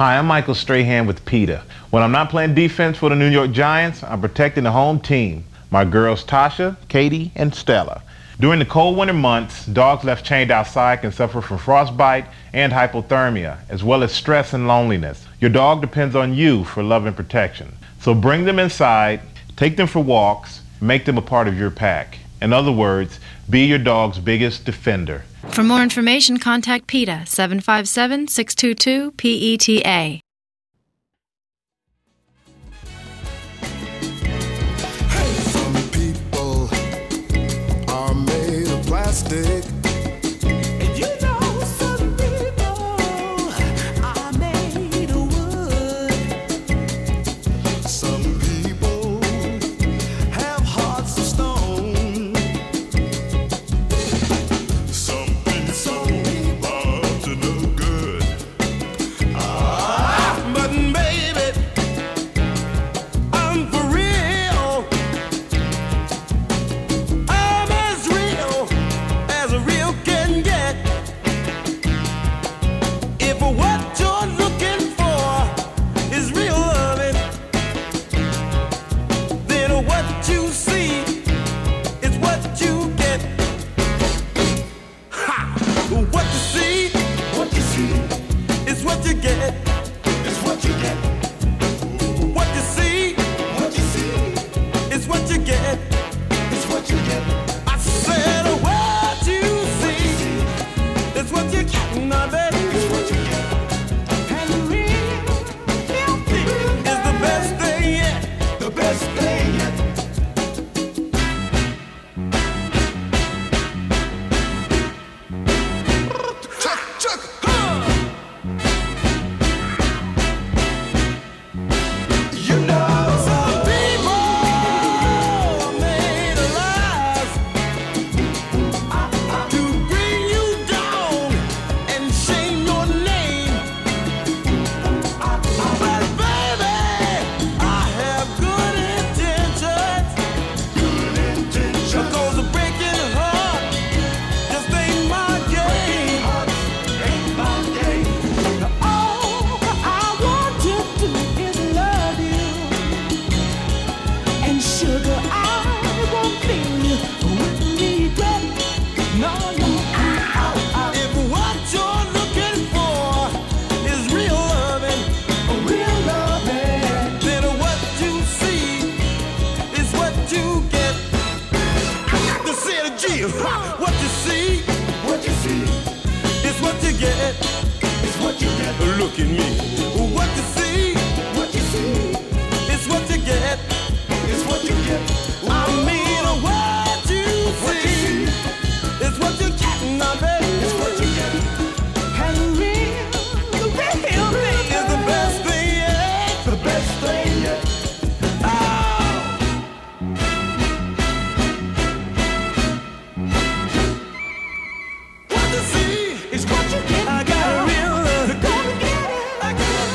Hi, I'm Michael Strahan with PETA. When I'm not playing defense for the New York Giants, I'm protecting the home team, my girls Tasha, Katie, and Stella. During the cold winter months, dogs left chained outside can suffer from frostbite and hypothermia, as well as stress and loneliness. Your dog depends on you for love and protection. So bring them inside, take them for walks, make them a part of your pack. In other words, be your dog's biggest defender. For more information, contact PETA, 757-622-PETA. Hey, some people are made of plastic. And you know some people are made of wood. Some people have hearts of stone. Some people are up to no good. But baby, I'm for real. I'm as a real can get. If what you're looking for is real loving, then what you see is what you get. Ha! What you see is what you get. It's what you get. What you see is what you get. It's what you get. I said what you see is what you get, my baby. It's what you get. And real thing is the best thing yet. The best thing yet. Chuck. You know some people are made of lies to bring you down and shame your name. But baby, I have good intentions. Because a breaking heart just ain't my game. All I want to do is love you. And sugar, I won't feel you with regret. No. If what you're looking for is real loving, then what you see is what you get. I got to say it again. What you see is what you get. It's what you get. Look at me. What you see is what you get. It's what you get. I mean, what you see is what you get, now, baby. It's what you get. And the real thing is the best thing yet. The best thing yet. Oh. What you see is what you get. I got a real love. Gonna get it. I got a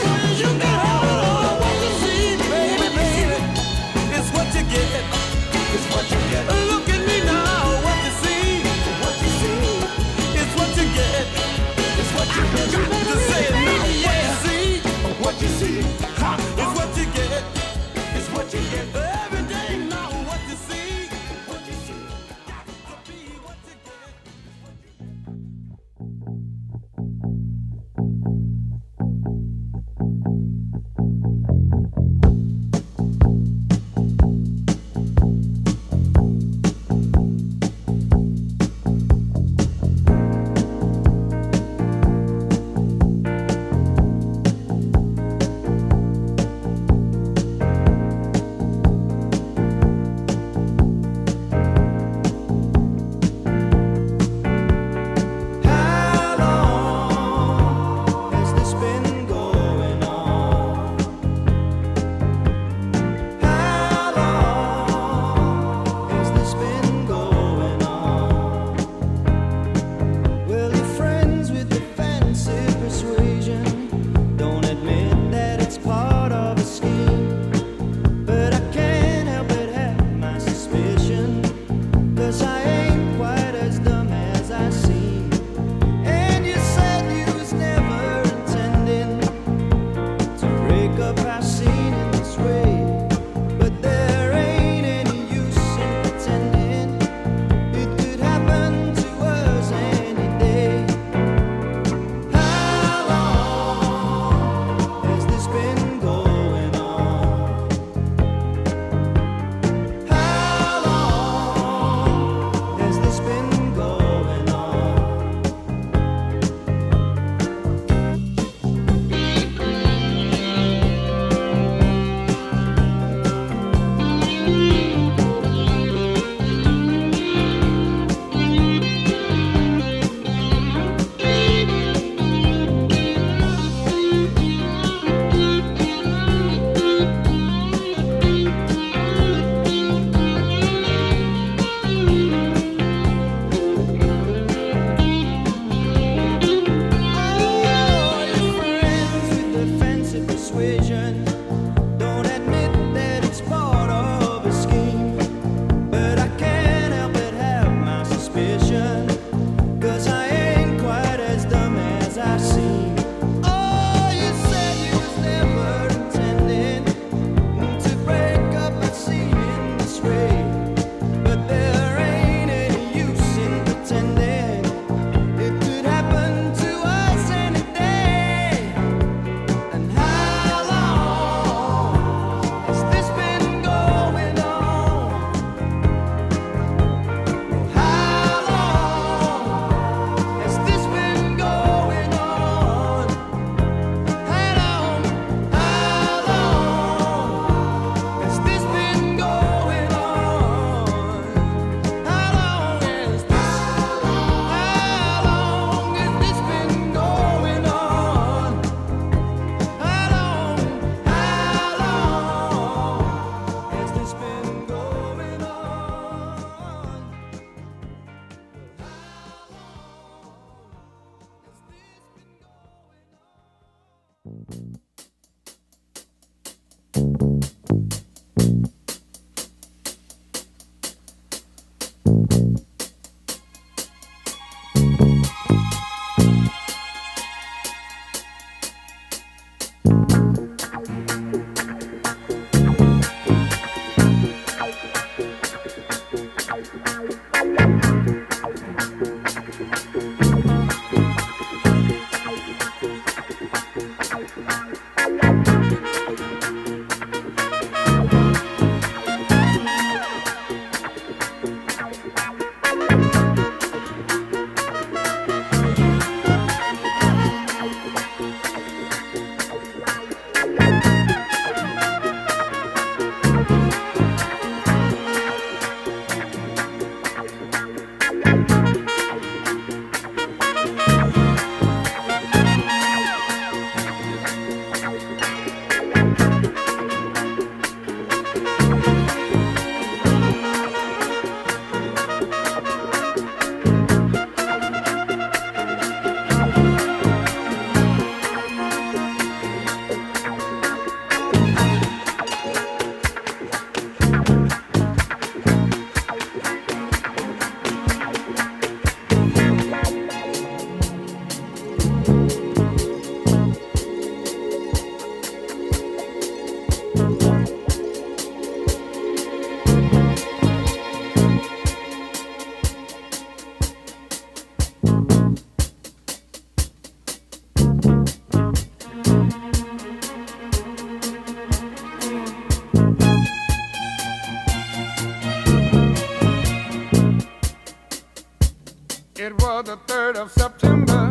the 3rd of September.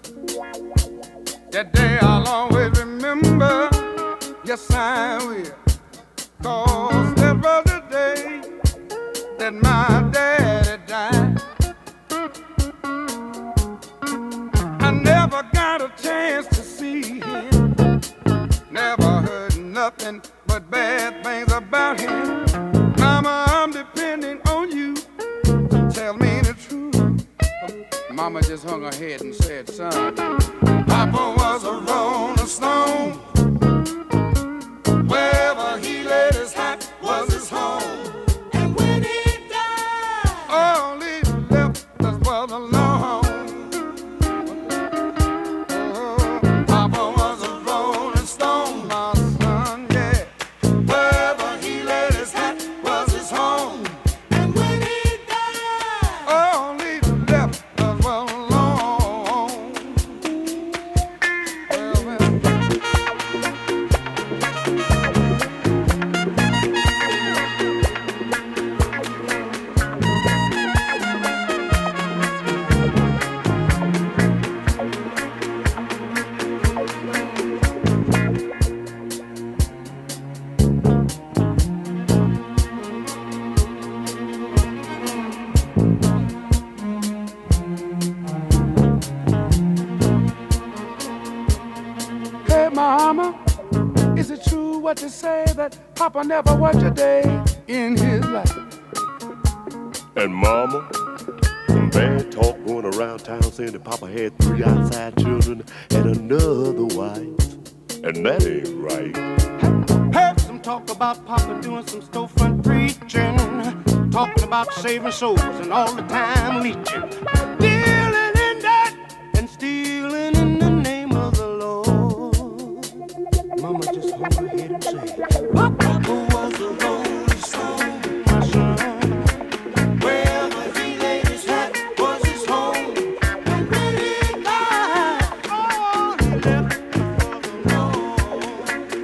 That day I'll always remember. Yes, I will. 'Cause that was the day that my daddy died. I never got a chance to see him. Never heard nothing but bad things about him. Mama, I'm depending on you to tell me the truth. Mama just hung her head and said, son, Papa was a rolling stone. Wherever he laid his hat was his home. And when he died, all he left us was alone. Oh, Papa was a rolling stone, my son, yeah. Wherever he laid his hat was his home. And when he died, all he left us was alone. Hey, Mama, is it true what you say that Papa never worked a day in his life? And Mama, some bad talk going around town saying that Papa had 3 outside children and another wife. And that ain't right. Heard some talk about Papa doing some storefront preaching, talking about saving souls and all the time leeching, dealing in that and stealing in the name of the Lord. Mama just hung her head and said, Papa was a rolling stone, my son. Wherever he laid his hat was his home. And when he died, all he left was alone.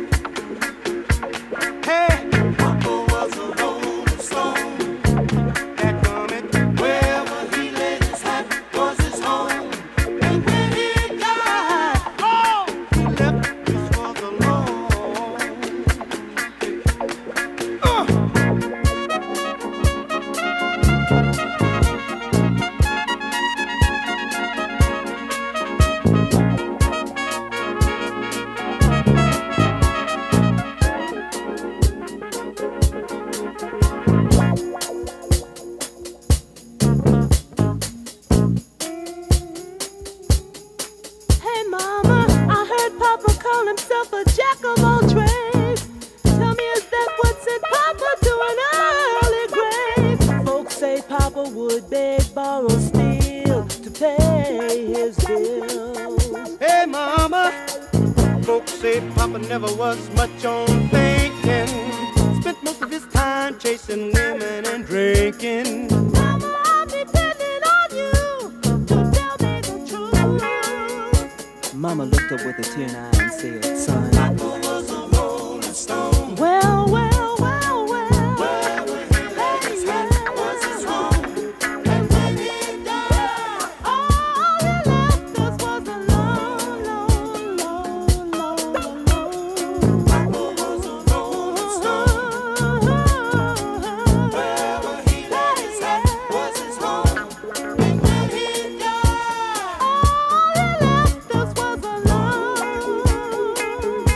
Hey, Papa was a rolling stone. That coming. Wherever he laid his hat was his home. And when he died, all he left us was alone. Hey Mama, I heard Papa call himself a jack of all trades. Tell me, is that what sent Papa to an early grave? Folks say Papa would beg, borrow, steal to pay his bills. Hey, Mama, folks say Papa never was much on thinking. Spent most of his time chasing women and drinking. Mama, I'm depending on you to tell me the truth. Mama looked up with a tear in her eye and said, son, Papa was a rolling stone. Well, well, well, well. Wherever he laid his hat was his home. And when he died, All he left us was alone, alone, alone, alone. Papa was a rolling stone. Wherever he laid his hat was his home. And when he died, All he left us was alone.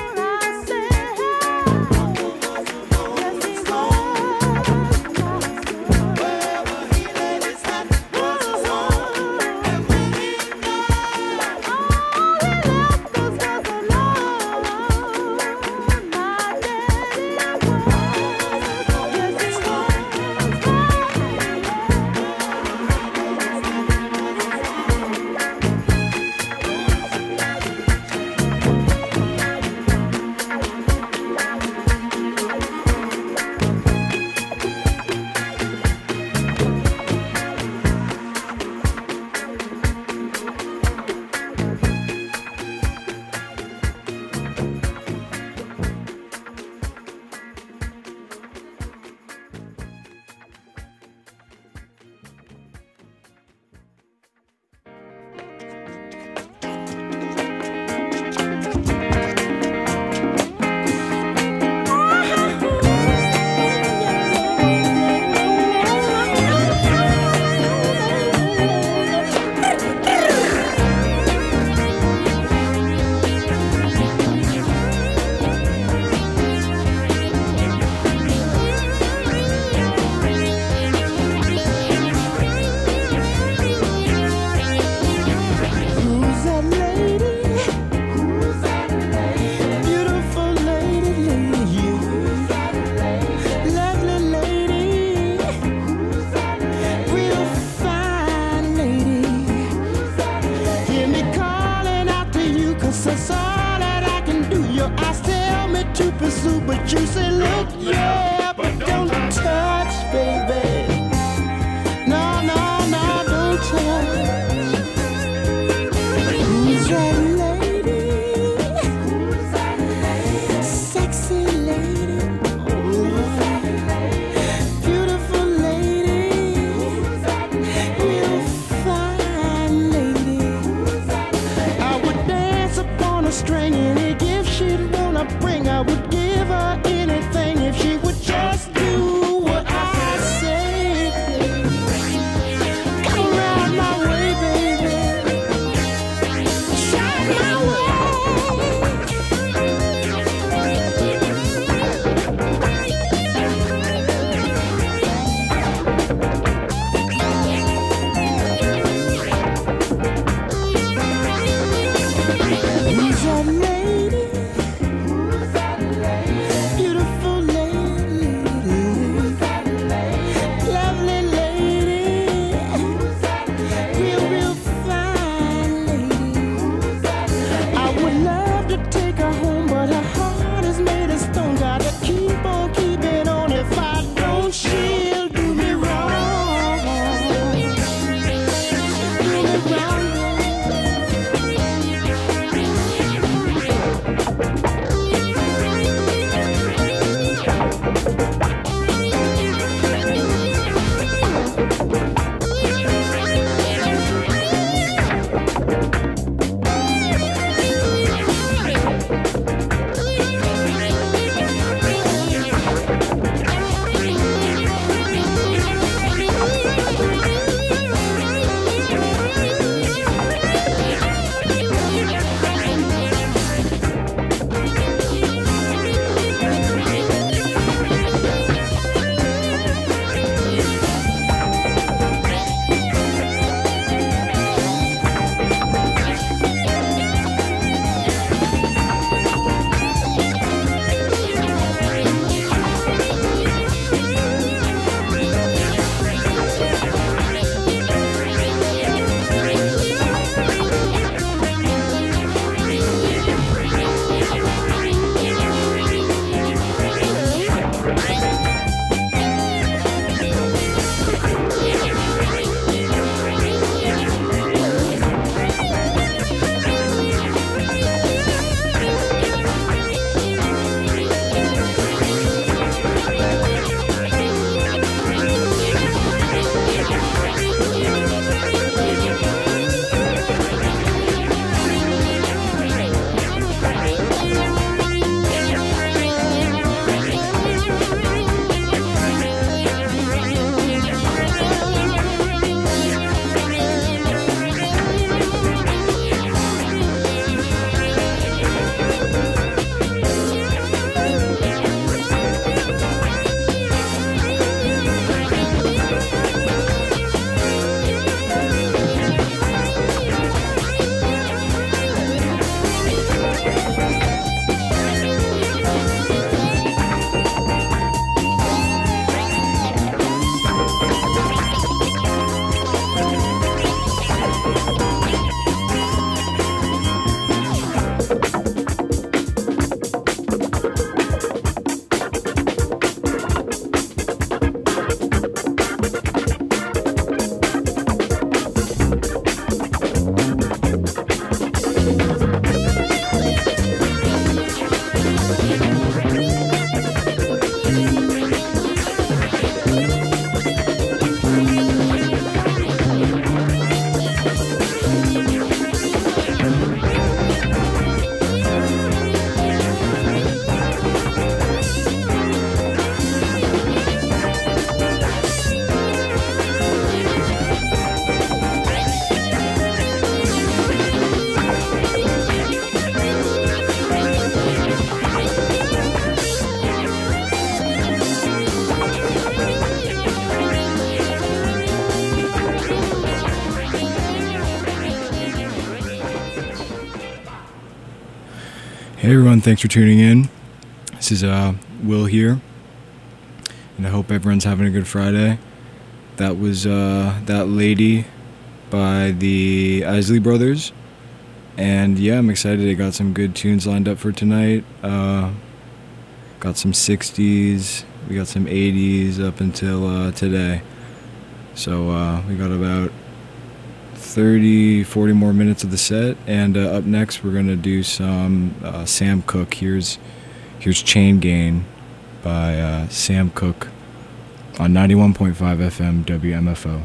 Hey everyone, thanks for tuning in. This is Will here, and I hope everyone's having a good Friday. That was That Lady by the Isley Brothers, and yeah, I'm excited. I got some good tunes lined up for tonight. Got some 60s, we got some 80s up until today. So we got about 30-40 more minutes of the set, and up next we're gonna do some Sam Cooke. Here's Chain Gang by Sam Cooke on 91.5 FM WMFO.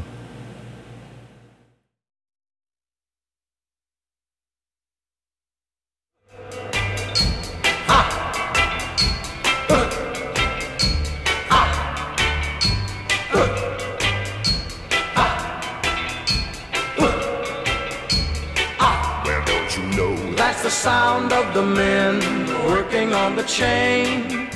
The sound of the men working on the chain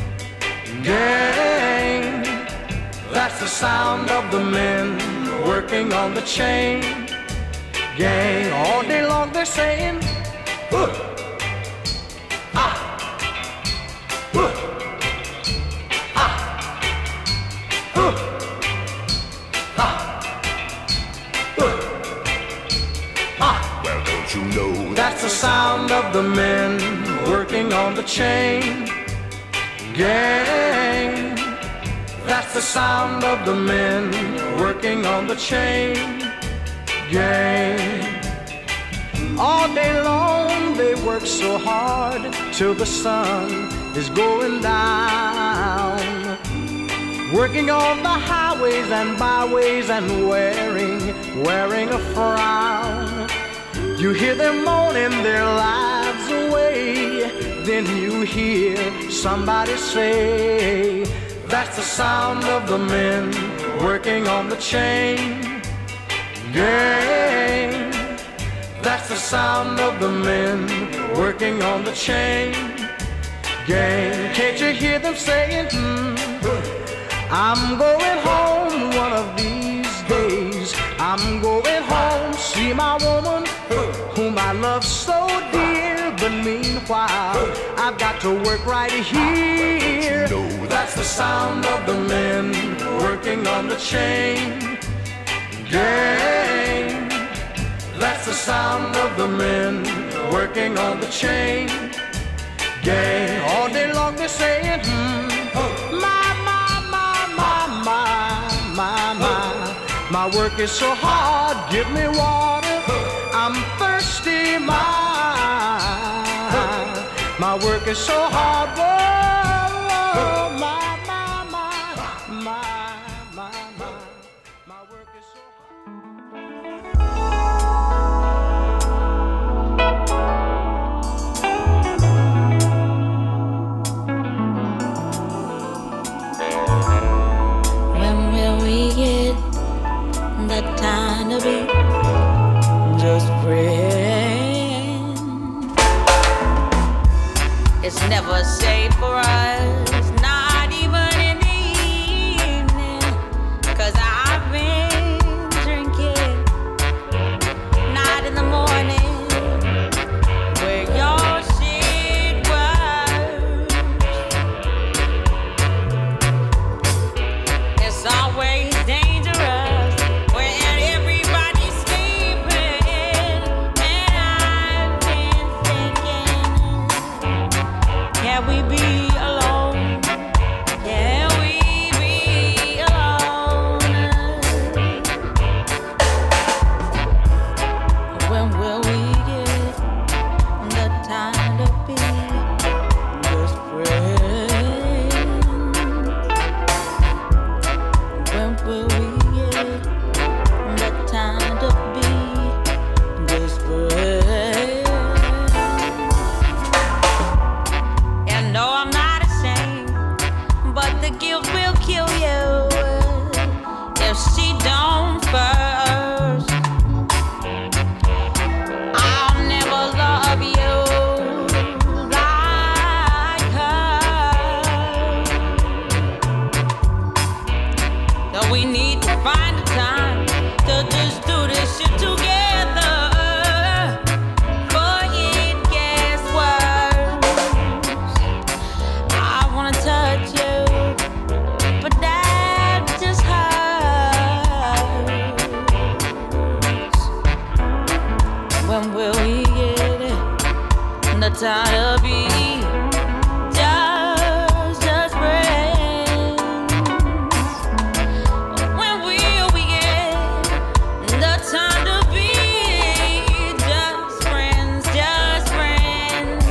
gang. That's the sound of the men working on the chain gang. All day long they're saying, Well, don't you know that's the sound of the men working on the chain gang. That's the sound of the men working on the chain gang. All day long they work so hard till the sun is going down, working on the highways and byways and wearing a frown. You hear them moaning their lives away, then you hear somebody say, that's the sound of the men working on the chain gang. That's the sound of the men working on the chain gang. Can't you hear them saying, I'm going home one of these days. I'm going home, see my woman whom I love so dear. But meanwhile, I've got to work right here. That's the sound of the men working on the chain gang. That's the sound of the men working on the chain gang. All day long they're saying, my work is so hard, give me water, I'm thirsty, my work is so hard, whoa, my work is so hard. When will we get the time to be just friends? It's never safe for us, not even in the evening, 'cause I've been drinking, not in the morning, where your shit was. It's always dangerous when everybody's sleeping, and I've been thinking, can we be alone? Can we be alone? When will we get the time to be just friends? When will we get the time to be just friends? And no, I'm not ashamed, but the guilt will kill you if she don't first. I'll never love you like her. So we need to find a time to just do this shit together, for it gets worse. time to be just friends. When will we get the time to be just friends, just friends?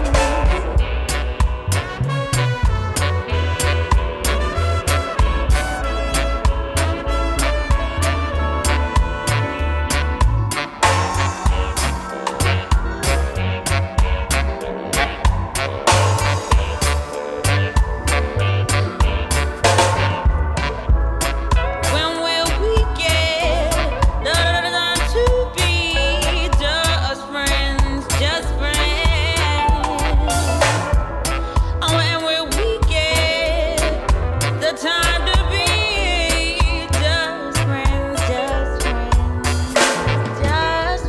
When will we get the time to be just friends, just friends? When will we get the time to be just friends, just friends, just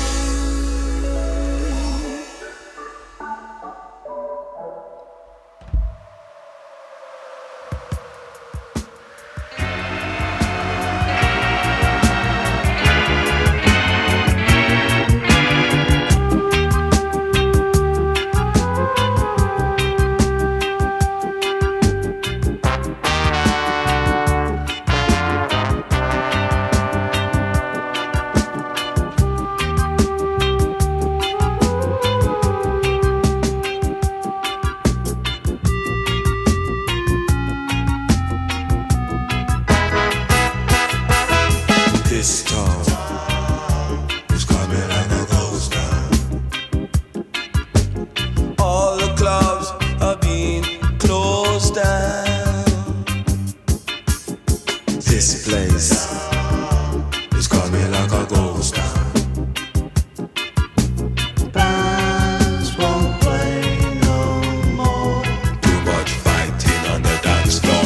friends? This storm is coming like a ghost town. All the clubs are being closed down. This place is coming like a ghost town. Bands won't play no more. Too much fighting on the dance floor.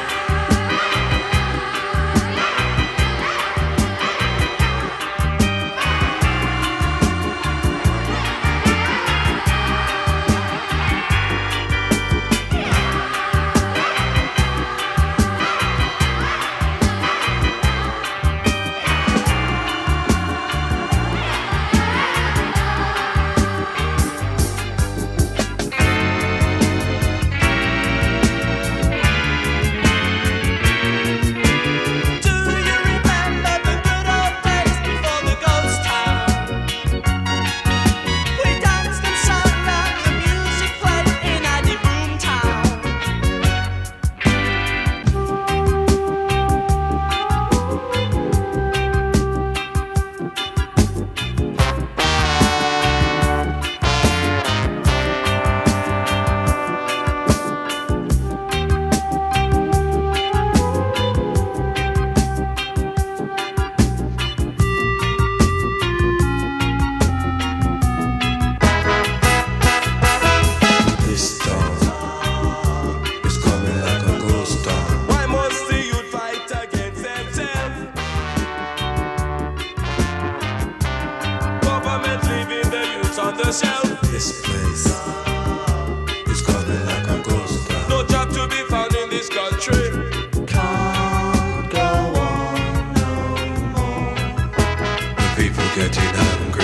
Do you remember the good old days before the ghost town? We danced and sang and the music played in any boom town. This storm is coming like a ghost storm. Why must the youth fight against themselves? Government leaving the youth on the shelf. This place is coming like a ghost town. No job to be found in this country. Can't go on no more. The people getting hungry.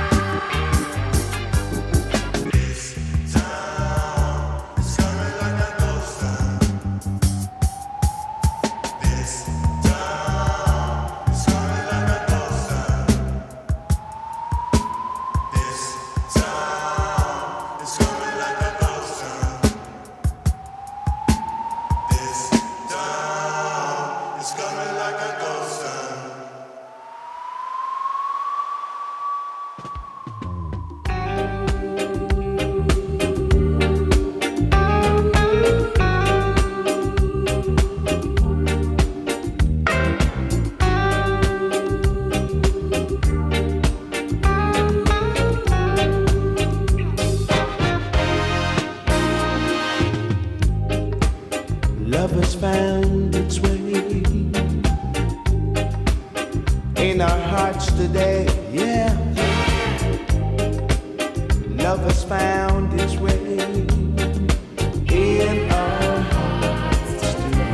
This town is coming like a Love has found its way in our hearts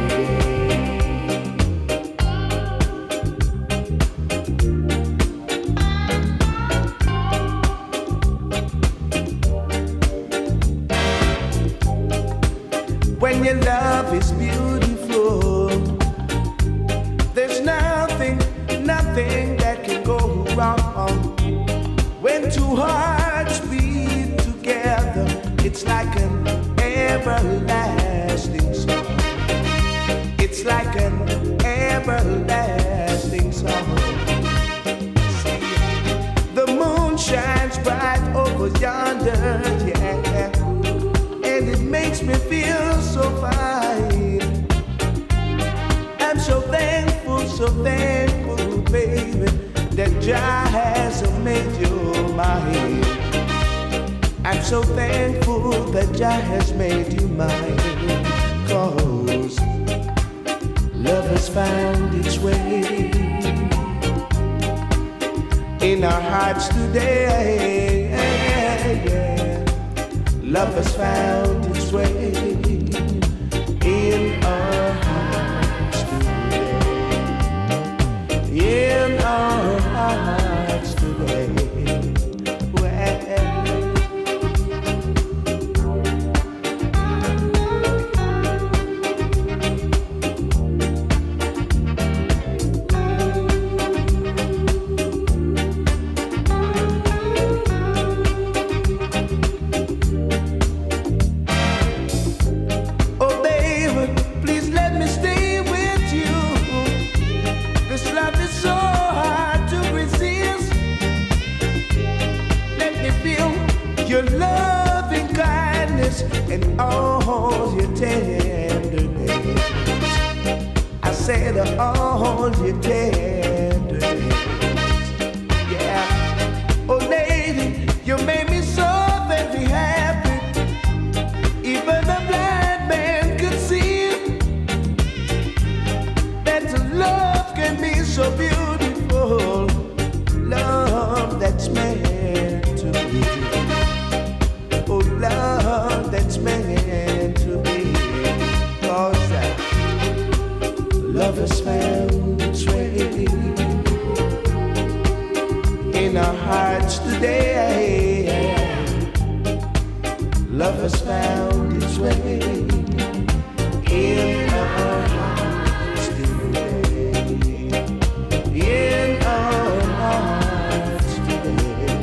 today. When your love is beautiful, there's nothing that can go wrong. When two hearts beat together, it's like an everlasting song. It's like an everlasting song. See, the moon shines bright over yonder, yeah, and it makes me feel so fine. I'm so thankful, baby, that Jah has made you mine. I'm so thankful that Jah has made you mine. 'Cause love has found its way in our hearts today. Love has found its way in our hearts today. In our hearts today. And all your tenderness, I said all your tenderness, yeah. Oh lady, you made me so very happy. Even the blind man could see that love can be so beautiful. Love that's meant to be. Oh, love that's meant to be. 'Cause love has found its way in our hearts today. Love has found its way in our hearts today. In our hearts today.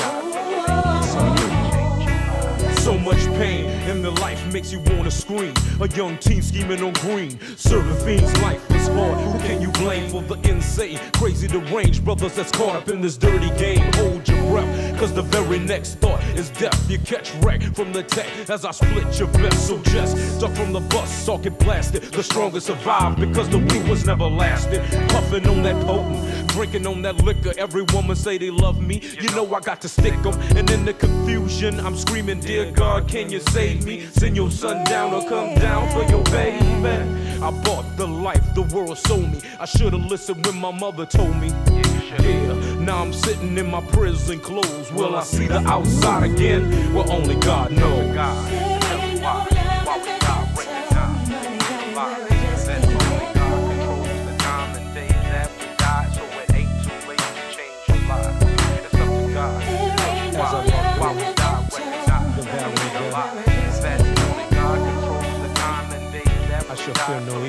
Makes you wanna scream, A young teen scheming on green, serving fiends life is hard. Who can you blame for the insane, crazy deranged brothers that's caught up in this dirty game? Hold your breath, cause the very next thought is death. You catch wreck from the tech as I split your vest. So just duck from the bus, all get blasted. The strongest survive because the weak was never lasted. Puffing on that potent, drinking on that liquor. Every woman say they love me, you know I got to stick them. And in the confusion, I'm screaming, dear God, can you save me? Send your son down or come down for your baby. I bought the life the world sold me. I should've listened when my mother told me. Yeah, now I'm sitting in my prison clothes. Will I see the outside again? Well, only God knows. Feel no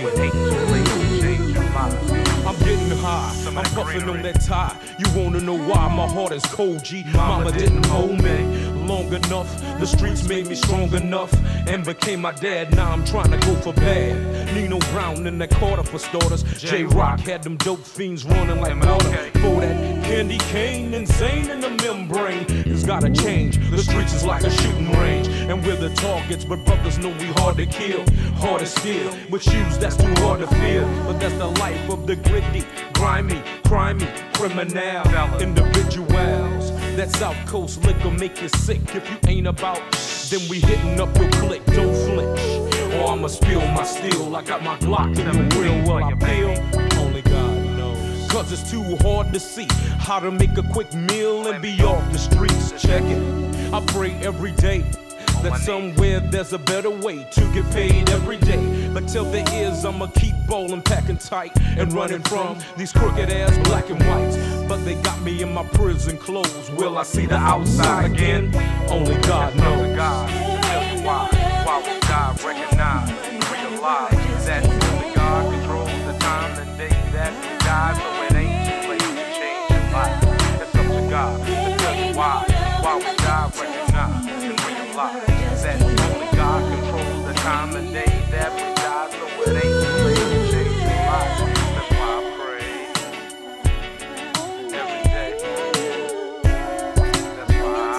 I'm getting high, I'm puffing on that tie. You wanna know why my heart is cold, G? Mama didn't hold me long enough. The streets made me strong enough and became my dad. Now I'm trying to go for bad. Nino Brown in that Carter for starters. J-Rock had them dope fiends running like water. For that candy cane, insane in the membrane. It's gotta change, the streets is like a shooting range. And we're the targets, but brothers know we hard to kill. Hard to steal, with shoes that's too hard to feel. But that's the life of the gritty, grimy, crimey, criminal individuals. That South Coast liquor make you sick. If you ain't about, then we hitting up your click. Don't flinch, or I'ma spill my steel. I got my Glock in the grill while I peel. Only God knows. Cause it's too hard to see how to make a quick meal and be off the streets. Check it, I pray every day that somewhere there's a better way to get paid every day. But till there is, I'ma keep bowling, packing tight, and running from these crooked ass black and whites. But they got me in my prison clothes. Will I see the outside again? Only God knows. God, to tell you why we die, recognize, realize that only God controls the time and day that we die. So it ain't too late to change your life. It's up to God to tell you why we die, recognize, and realize that only God controls the time and day that we die, so it ain't too late to change your life. That's why I pray every day. That's why I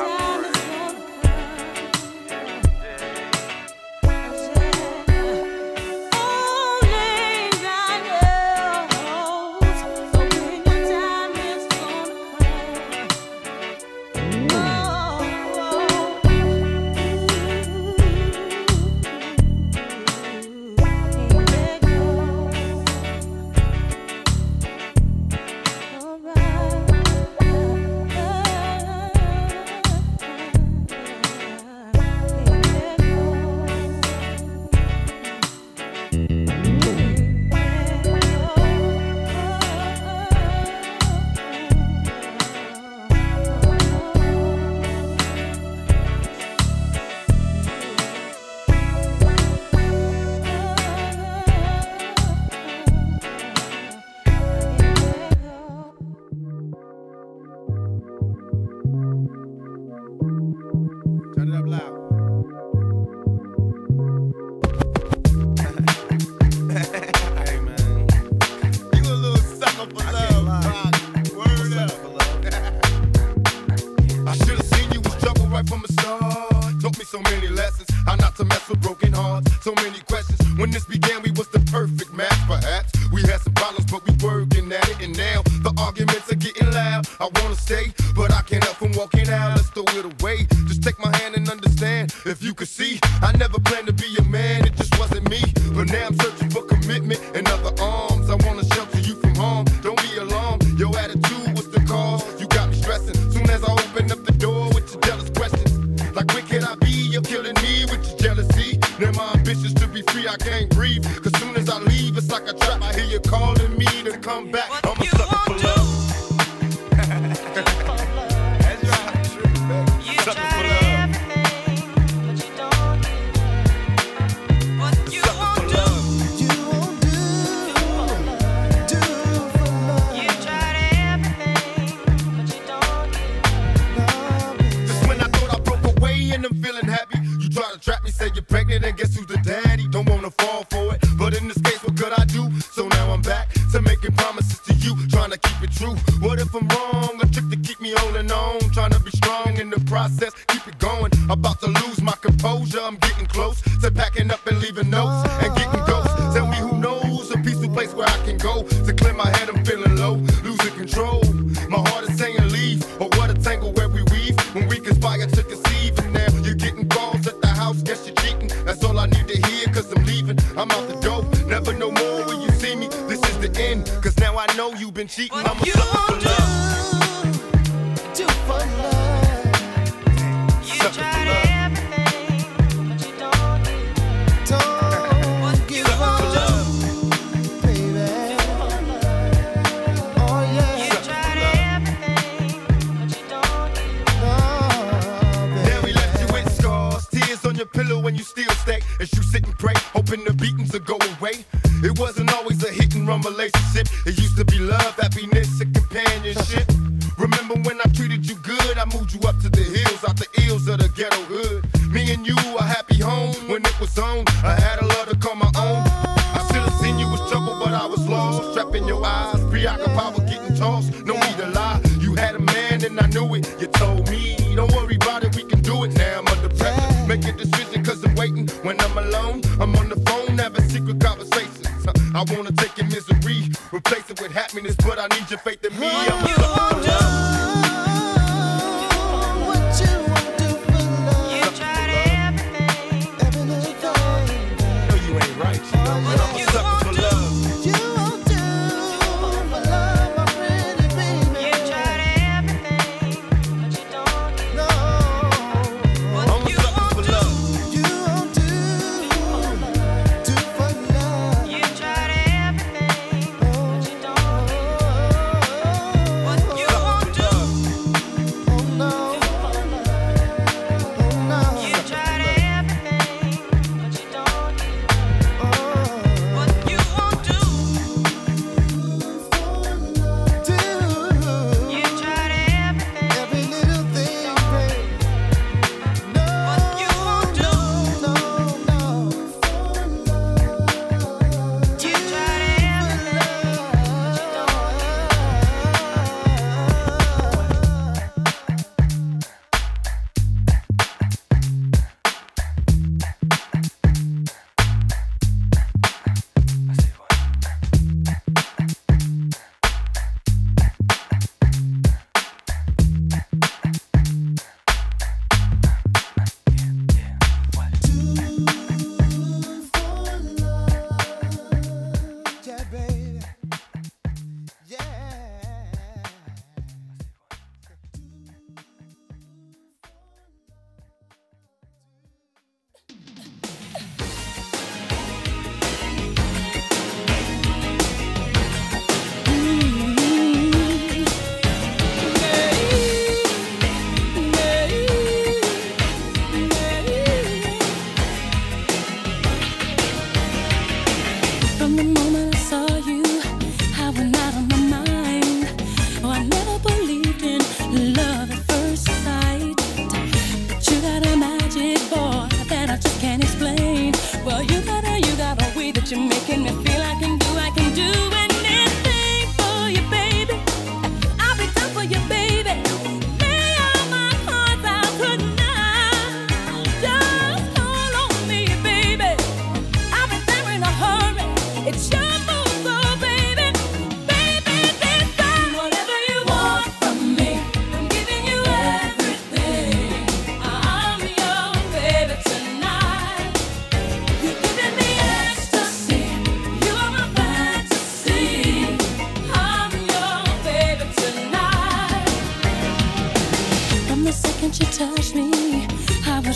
and I'm feeling happy. You try to trap me, say you're pregnant, and guess who's the daddy? Don't wanna But in this case, what could I do? So now I'm back to making promises to you, trying to keep it true. What if I'm wrong? A trick to keep me holding on, trying to be strong in the process, keep it going. About to lose my composure, I'm getting close to packing up and leaving notes and getting ghosts. Tell me who knows a peaceful place where I can go to clear my head. I'm feeling low, losing control. My heart is saying leave, or what a tangle where we weave when we conspire to conceive. And now you're getting calls at the house, guess you're cheating. That's all I need to hear, cause I'm leaving. I'm out the door, never no more when you see me. This is the end, cause now I know you've been cheating. I'm a sucker for love. Do for love. You tried everything, but you don't give up, baby. Oh yeah. You tried everything, but you don't Now we left you with scars, tears on your pillow when you still stay. As you sit and pray, hoping the beatings will go away. It wasn't always a hit and run relationship. It used to be love, happiness, and companionship. Remember when I treated you good? I moved you up to the hills, out the ills of the ghetto hood. Me and you, a happy home when it was on. I had a love to call my own. I should have seen you was trouble, but I was lost. Trapped in your eyes, preoccupied with getting tossed. No need to lie, you had a man and I knew it. You told me, don't worry about it, we can do it. Now I'm under pressure, make a decision cause I'm waiting. When I'm alone, I'm on the phone, having secret conversations. I wanna take your misery, replace it with happiness, but I need your faith in me. I'm a sucker for love.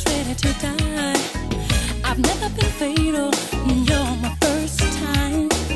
I've never been fatal, you're my first time.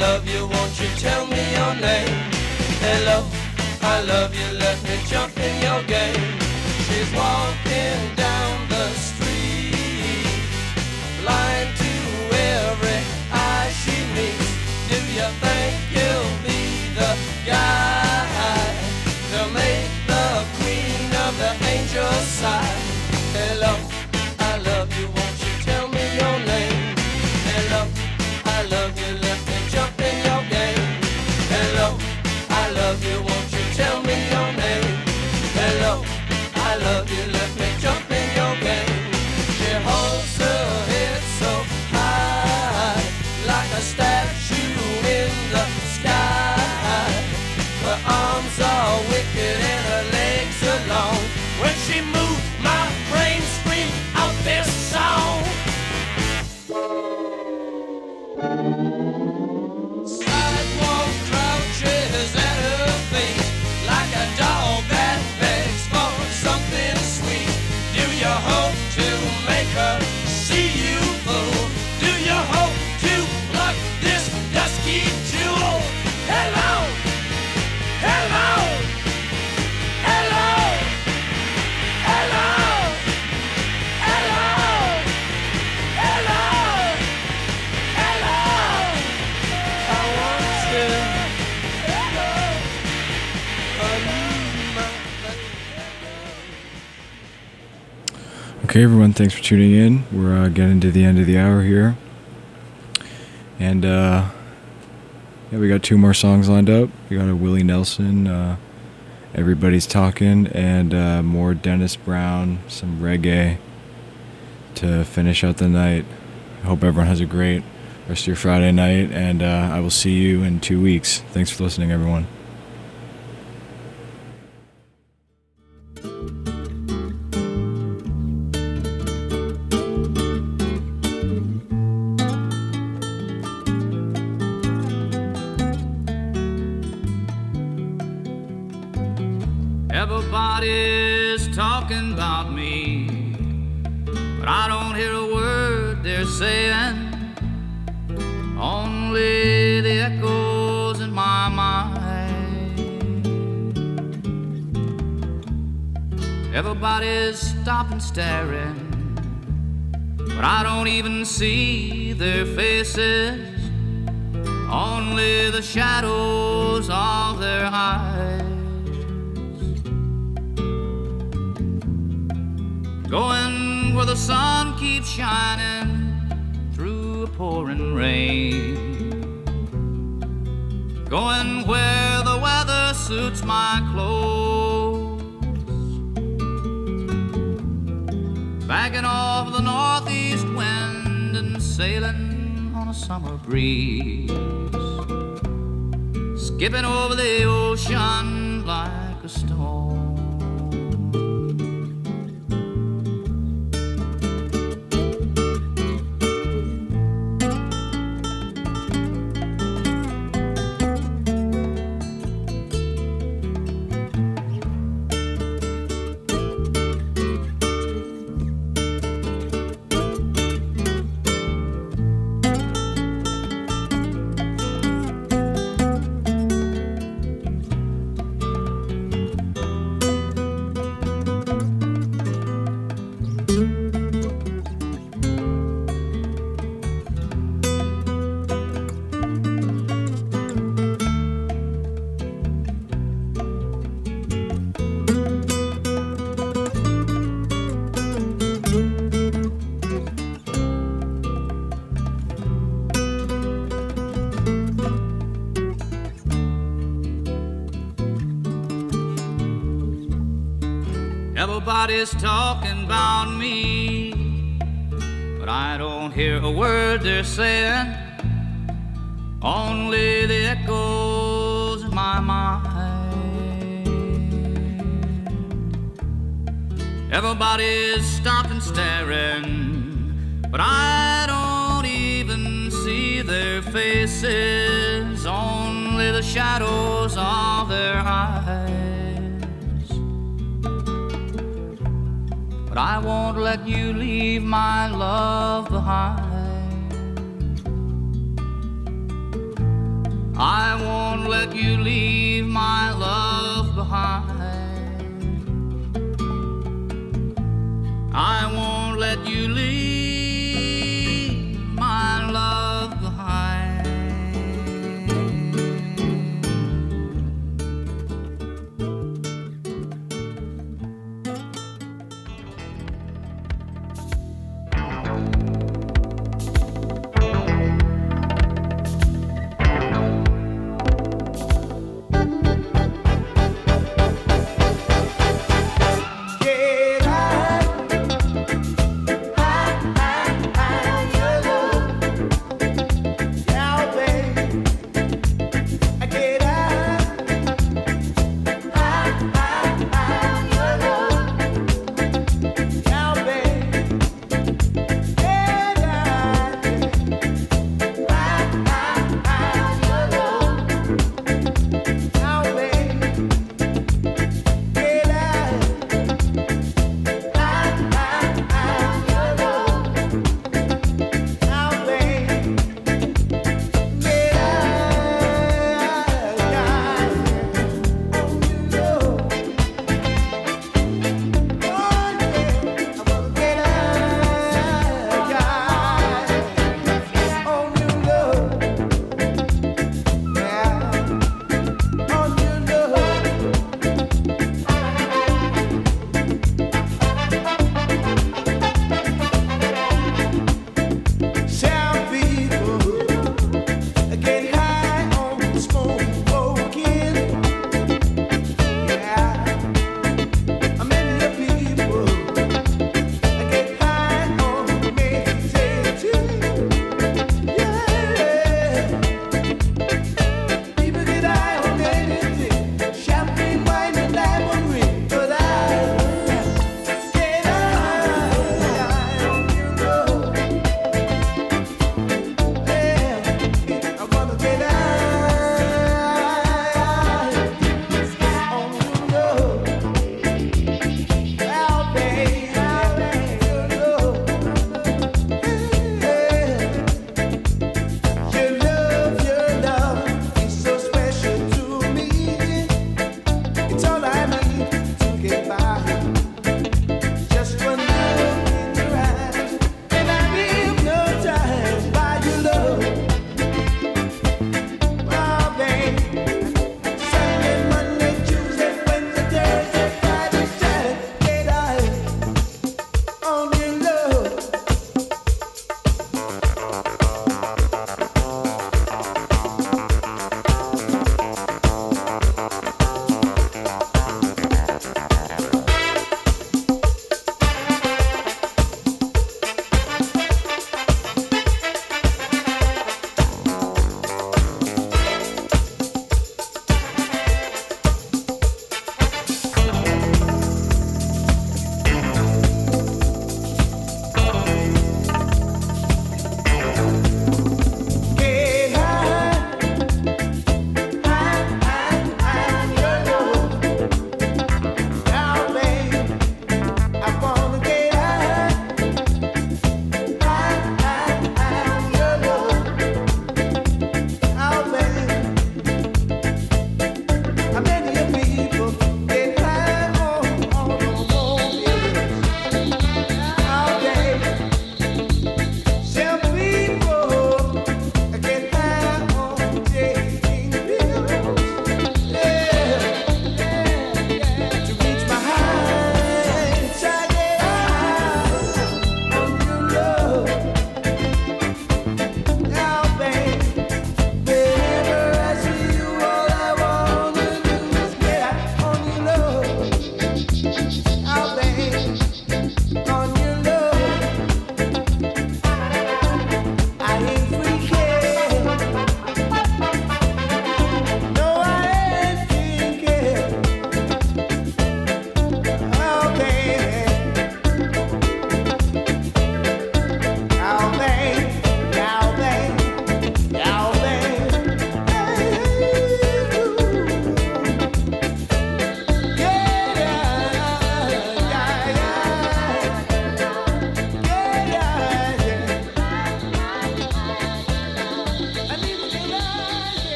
love you, won't you tell me your name? Hello, I love you, let me jump in your game. She's walking down the street, blind to every eye she meets. Do you think you'll be the guy to make the queen of the angels sigh? Hello, I love you, won't you tell me your name? Hello, I love you, let me jump in your game. Hello, I love you, won't you tell me your name? Hello, I love you, let me jump in your game. She holds her head so high, like a statue in the sky. Her arms are wicked and her legs are long. When she moves, my brain screams out this song. Sidewalk crouches at her feet, like a dog that begs for something sweet. Do you hope to make her see you, fool? Do you hope to pluck this dusky jewel? Hello, hello, hello, hello, hello, hello, hello. I want you. Hello, Okay, everyone, thanks for tuning in. We're getting to the end of the hour here. And, yeah, we got 2 more songs lined up. We got a Willie Nelson, Everybody's Talking, and more Dennis Brown, some reggae to finish out the night. I hope everyone has a great rest of your Friday night, and I will see you in 2 weeks. Thanks for listening, everyone. Everybody's talking about me, but I don't hear a word they're saying. Only the echoes in my mind. Everybody's stopping staring, but I don't even see their faces. Only the shadows of their eyes. Going where the sun keeps shining through a pouring rain. Going where the weather suits my clothes. Backing off the northeast wind and sailing on a summer breeze. Skipping over the ocean like a stone. Everybody's talking about me, but I don't hear a word they're saying. Only the echoes in my mind. Everybody's stopping staring, but I don't even see their faces. Only the shadows of their eyes. But I won't let you leave my love behind. I won't let you leave